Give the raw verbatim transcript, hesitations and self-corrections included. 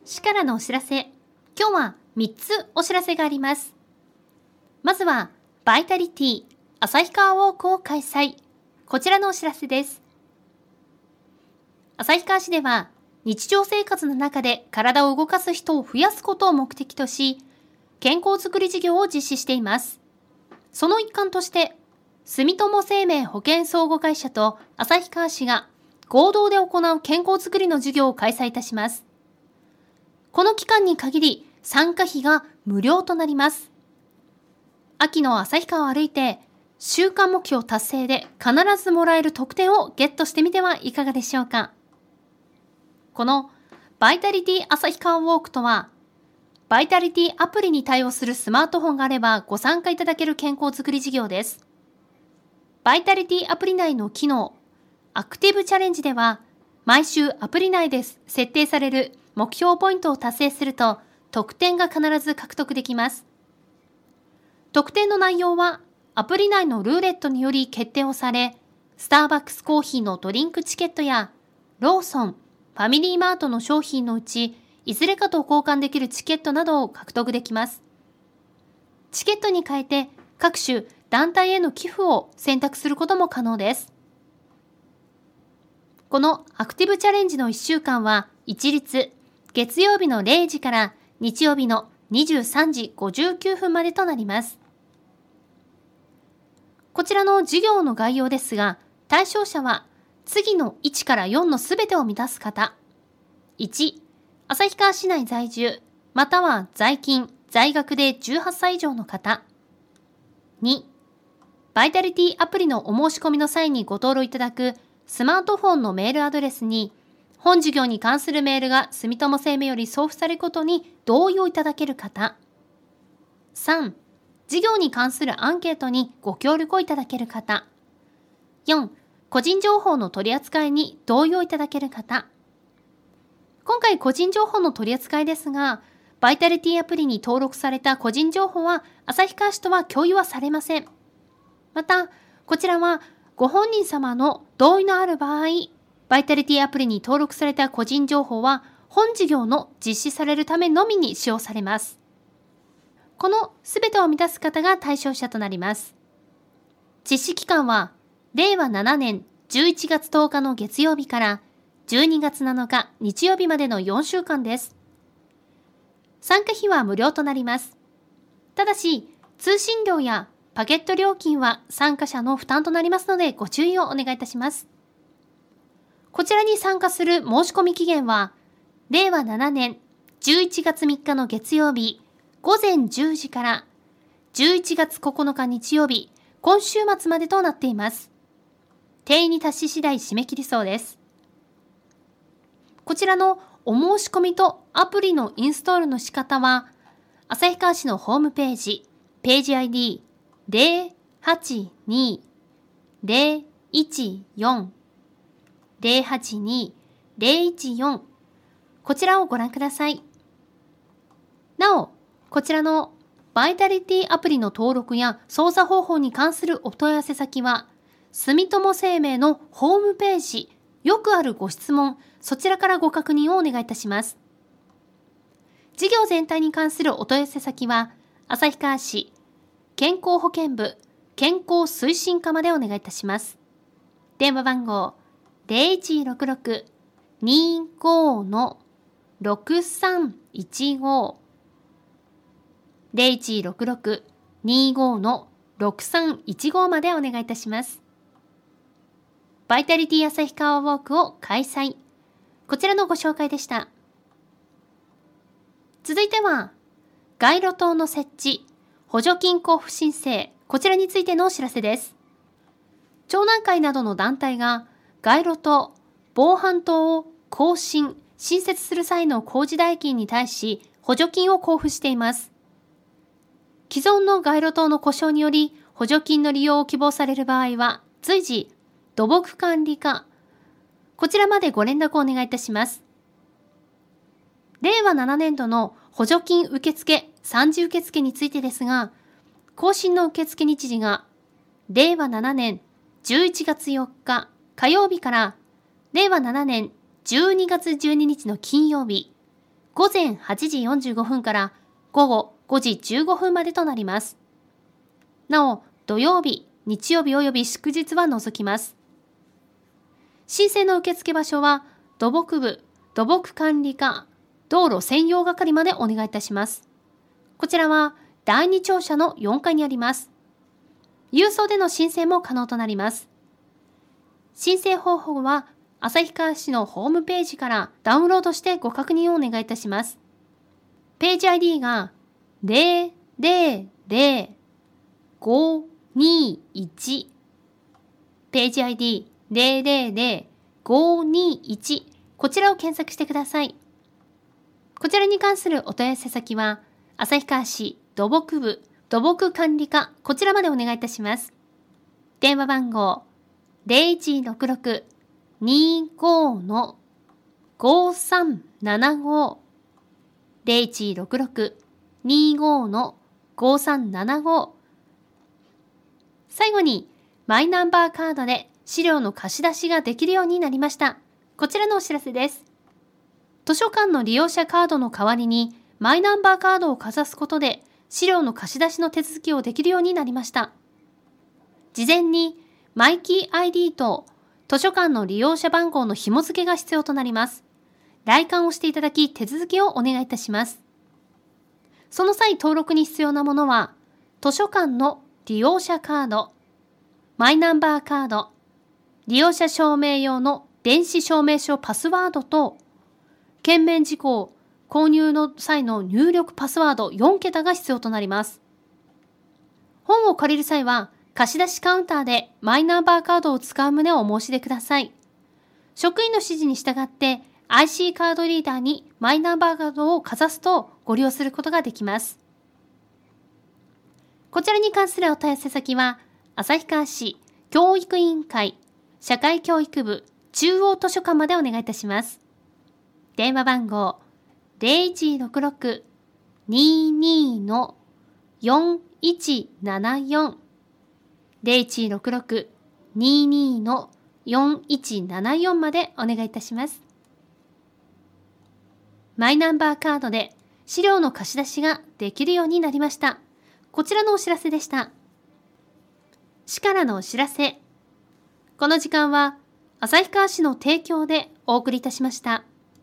市からのお知らせ。今日はみっつお知らせがあります。まずは、バイタリティ旭川ウォークを開催。こちらのお知らせです。旭川市では、日常生活の中で体を動かす人を増やすことを目的とし、健康づくり事業を実施しています。その一環として、住友生命保険相互会社と旭川市が合同で行う健康づくりの授業を開催いたします。この期間に限り参加費が無料となります。秋の旭川を歩いて、週間目標達成で必ずもらえる特典をゲットしてみてはいかがでしょうか。このバイタリティ旭川ウォークとは、バイタリティアプリに対応するスマートフォンがあればご参加いただける健康づくり事業です。バイタリティアプリ内の機能、アクティブチャレンジでは、毎週アプリ内で設定される目標ポイントを達成すると、特典が必ず獲得できます。特典の内容は、アプリ内のルーレットにより決定をされ、スターバックスコーヒーのドリンクチケットや、ローソン、ファミリーマートの商品のうち、いずれかと交換できるチケットなどを獲得できます。チケットに変えて、各種団体への寄付を選択することも可能です。このアクティブチャレンジのいっしゅうかんは一律月曜日のれいじから日曜日のにじゅうさんじごじゅうきゅうふんまでとなります。こちらの授業の概要ですが、対象者は次のいちからよんのすべてを満たす方。いち、旭川市内在住、または在勤、在学でじゅうはっさい以上の方。に、バイタリティアプリのお申し込みの際にご登録いただくスマートフォンのメールアドレスに、本授業に関するメールが住友生命より送付されることに同意をいただける方。さん、授業に関するアンケートにご協力をいただける方。よん、個人情報の取り扱いに同意をいただける方。今回個人情報の取り扱いですが、バイタリティアプリに登録された個人情報は旭川市とは共有はされません。また、こちらはご本人様の同意のある場合、バイタリティアプリに登録された個人情報は本事業の実施されるためのみに使用されます。このすべてを満たす方が対象者となります。実施期間は、れいわななねんじゅういちがつとおかの月曜日からじゅうにがつなのか日曜日までのよんしゅうかんです。参加費は無料となります。ただし、通信料やパケット料金は参加者の負担となりますのでご注意をお願いいたします。こちらに参加する申し込み期限は、れいわななねんじゅういちがつみっかの月曜日ごぜんじゅうじからじゅういちがつここのか日曜日今週末までとなっています。定員に達し次第締め切りそうです。こちらのお申し込みとアプリのインストールの仕方は、旭川市のホームページ、ページ アイディーぜろはちにーぜろいちよん ぜろはちにーぜろいちよんこちらをご覧ください。なお、こちらのバイタリティアプリの登録や操作方法に関するお問い合わせ先は、住友生命のホームページ、よくあるご質問、そちらからご確認をお願いいたします。事業全体に関するお問い合わせ先は、旭川市健康保険部健康推進課までお願いいたします。電話番号ぜろいちろくろく にーごー ろくさんいちご ぜろいちろくろく にーごー ろくさんいちご までお願いいたします。バイタリティ旭川ウォークを開催。こちらのご紹介でした。続いては、街路灯の設置、補助金交付申請、こちらについてのお知らせです。町南会などの団体が街路灯、防犯灯を更新、新設する際の工事代金に対し補助金を交付しています。既存の街路灯の故障により補助金の利用を希望される場合は、随時、土木管理課、こちらまでご連絡をお願いいたします。れいわななねんどの補助金受付三次受付についてですが、更新の受付日時がれいわななねんじゅういちがつよっか火曜日かられいわななねんじゅうにがつじゅうににちの金曜日ごぜんはちじよんじゅうごふんから午後ごじじゅうごふんまでとなります。なお、土曜日、日曜日及び祝日は除きます。申請の受付場所は土木部、土木管理課、道路専用係までお願いいたします。こちらはだいに庁舎のよんかいにあります。郵送での申請も可能となります。申請方法は旭川市のホームページからダウンロードしてご確認をお願いいたします。ページ アイディー がゼロゼロゼロごにいち、ページ アイディーゼロゼロゼロごにいち、こちらを検索してください。こちらに関するお問い合わせ先は旭川市土木部土木管理課、こちらまでお願いいたします。電話番号ゼロいちろくろく にーごー のごさんななご、ゼロいちろくろく にーごー のごさんななご。最後にマイナンバーカードで資料の貸し出しができるようになりました。こちらのお知らせです。図書館の利用者カードの代わりにマイナンバーカードをかざすことで資料の貸し出しの手続きをできるようになりました。事前にマイキー アイディー と図書館の利用者番号の紐付けが必要となります。来館をしていただき手続きをお願いいたします。その際登録に必要なものは図書館の利用者カード、マイナンバーカード、利用者証明用の電子証明書パスワードと、券面事項、購入の際の入力パスワードよんけたが必要となります。本を借りる際は、貸し出しカウンターでマイナンバーカードを使う旨をお申し出ください。職員の指示に従って アイシー カードリーダーにマイナンバーカードをかざすとご利用することができます。こちらに関するお問い合わせ先は、旭川市教育委員会社会教育部中央図書館までお願いいたします。電話番号ゼロいちろくろく にーにー のよんいちななよん、ゼロいちろくろく にーにー のよんいちななよんまでお願いいたします。マイナンバーカードで資料の貸し出しができるようになりました。こちらのお知らせでした。市からのお知らせ。この時間は旭川市の提供でお送りいたしました。